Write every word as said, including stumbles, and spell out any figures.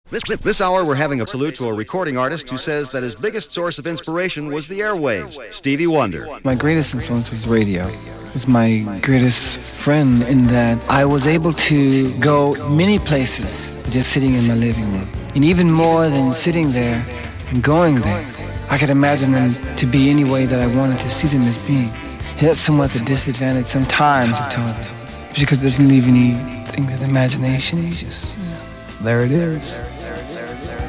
This, this hour, we're having a salute to a recording artist who says that his biggest source of inspiration was the airwaves, Stevie Wonder. My greatest influence was radio. It was my greatest friend in that I was able to go many places just sitting in my living room. And even more than sitting there and going there, I could imagine them to be any way that I wanted to see them as being. And that's somewhat the disadvantage sometimes of television, because it doesn't leave anything to the imagination. You just, you know, there it is.